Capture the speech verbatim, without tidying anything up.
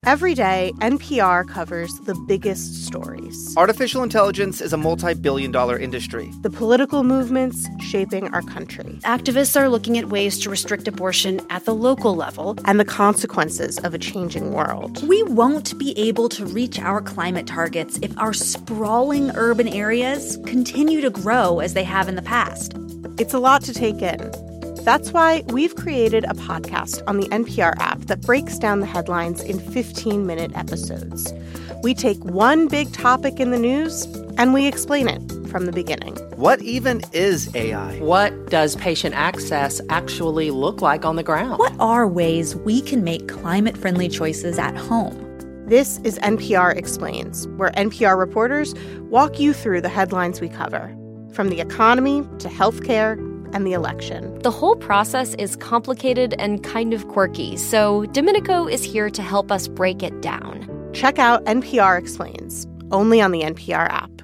Every day, N P R covers the biggest stories. Artificial intelligence is a multi-billion dollar industry. The political movements shaping our country. Activists are looking at ways to restrict abortion at the local level. And the consequences of a changing world. We won't be able to reach our climate targets if our sprawling urban areas continue to grow as they have in the past. It's a lot to take in. That's why we've created a podcast on the N P R app that breaks down the headlines in fifteen-minute episodes. We take one big topic in the news and we explain it from the beginning. What even is A I? What does patient access actually look like on the ground? What are ways we can make climate-friendly choices at home? This is N P R Explains, where N P R reporters walk you through the headlines we cover, from the economy to healthcare and the election. The whole process is complicated and kind of quirky, so Domenico is here to help us break it down. Check out N P R Explains, only on the N P R app.